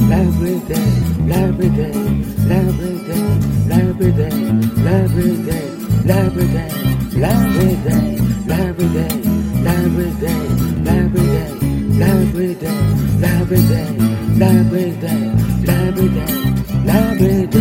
every day, every day, every day, every day, every day, every day, every day, every day, every day, every day, every day, every day, every day, every day, every day.